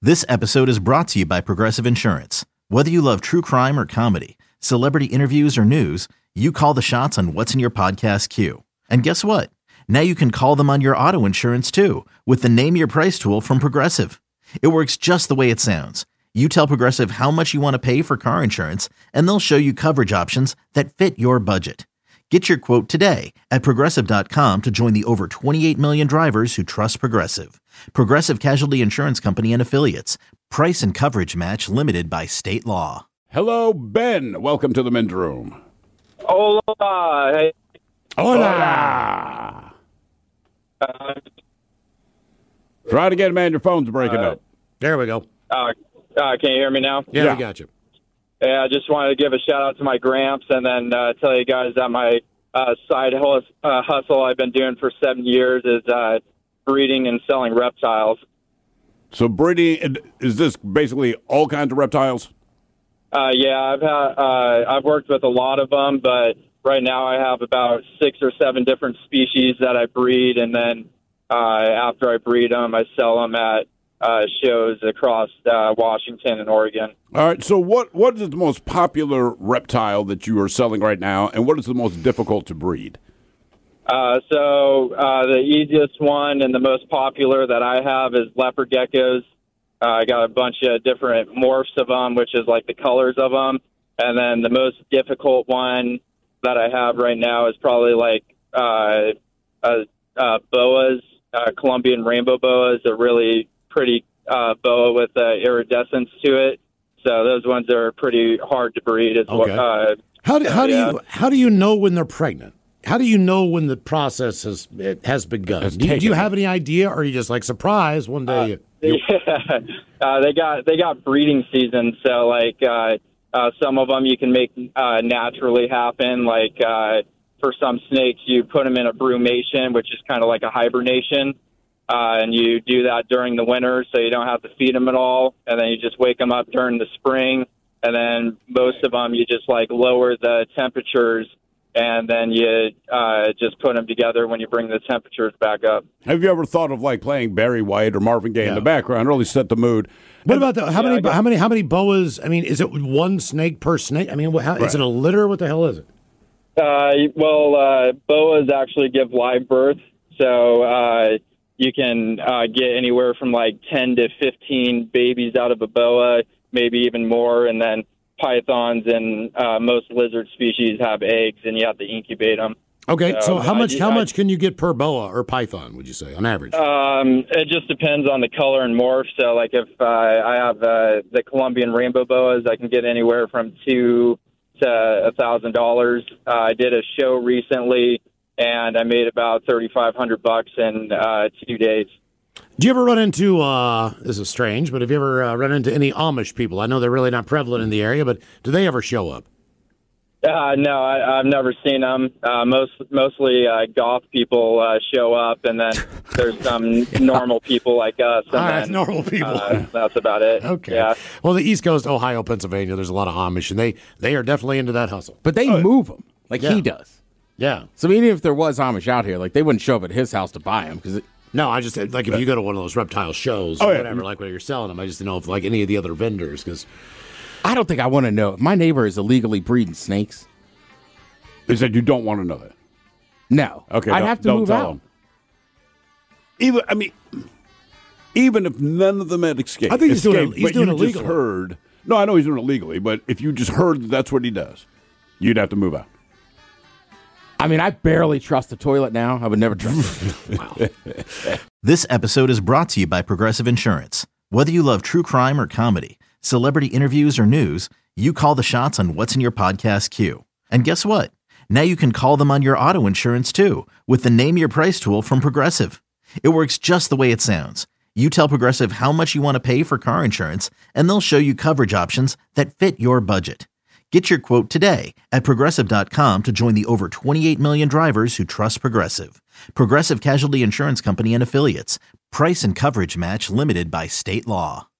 This episode is brought to you by Progressive Insurance. Whether you love true crime or comedy, celebrity interviews or news, you call the shots on what's in your podcast queue. And guess what? Now you can call them on your auto insurance too with the Name Your Price tool from Progressive. It works just the way it sounds. You tell Progressive how much you want to pay for car insurance, and they'll show you coverage options that fit your budget. Get your quote today at Progressive.com to join the over 28 million drivers who trust Progressive. Progressive Casualty Insurance Company and Affiliates. Price and coverage match limited by state law. Hello, Ben. Welcome to the men's room. Hola. Hey. Hola. Try it again, man. Your phone's breaking up. There we go. Can you hear me now? Yeah, we got you. Yeah, I just wanted to give a shout out to my Gramps and then tell you guys that my side hustle I've been doing for 7 years is breeding and selling reptiles. So breeding, is this basically all kinds of reptiles? Yeah, I've worked with a lot of them, but right now I have about 6 or 7 different species that I breed, and then after I breed them, I sell them at shows across Washington and Oregon. All right, so what is the most popular reptile that you are selling right now, and what is the most difficult to breed? The easiest one and the most popular that I have is leopard geckos. I got a bunch of different morphs of them, which is like the colors of them. And then the most difficult one that I have right now is probably like boas, Colombian rainbow boas, a really pretty boa with iridescence to it. So those ones are pretty hard to breed as well. How do you know when they're pregnant? How do you know when the process has begun? Do you have any idea, or are you just like surprised one day? They got breeding season, so like some of them you can make naturally happen. Like for some snakes, you put them in a brumation, which is kind of like a hibernation, and you do that during the winter, so you don't have to feed them at all, and then you just wake them up during the spring, and then most of them you just like lower the temperatures. And then you just put them together when you bring the temperatures back up. Have you ever thought of like playing Barry White or Marvin Gaye in the background? Really set the mood. What about how many boas? I mean, is it one snake per snake? I mean, is it a litter? What the hell is it? Boas actually give live birth, so you can get anywhere from like 10 to 15 babies out of a boa, maybe even more, and then pythons and most lizard species have eggs, and you have to incubate them. Okay, so how much can you get per boa or python, would you say, on average? It just depends on the color and morph. So, like, if I have the Colombian rainbow boas, I can get anywhere from $2,000 to $1,000. I did a show recently, and I made about $3,500 in 2 days. Do you ever run into, this is strange, but have you ever run into any Amish people? I know they're really not prevalent in the area, but do they ever show up? No, I've never seen them. Mostly goth people show up, and then there's some normal people like us. And all right, normal people. That's about it. Okay. Yeah. Well, the East Coast, Ohio, Pennsylvania, there's a lot of Amish, and they are definitely into that hustle. But they move them like he does. Yeah. So even if there was Amish out here, like they wouldn't show up at his house to buy them because. No, I just like if you go to one of those reptile shows or whatever, like when you're selling them, I just didn't know if like any of the other vendors, because I don't think I want to know. My neighbor is illegally breeding snakes. Is that you don't want to know that? No. Okay. I'd have to move out. Even if none of them had escaped. I think he's doing it illegally. Just heard. No, I know he's doing it illegally, but if you just heard that that's what he does, you'd have to move out. I mean, I barely trust the toilet now. I would never trust it. This episode is brought to you by Progressive Insurance. Whether you love true crime or comedy, celebrity interviews or news, you call the shots on what's in your podcast queue. And guess what? Now you can call them on your auto insurance too with the Name Your Price tool from Progressive. It works just the way it sounds. You tell Progressive how much you want to pay for car insurance, and they'll show you coverage options that fit your budget. Get your quote today at Progressive.com to join the over 28 million drivers who trust Progressive. Progressive Casualty Insurance Company and Affiliates. Price and coverage match limited by state law.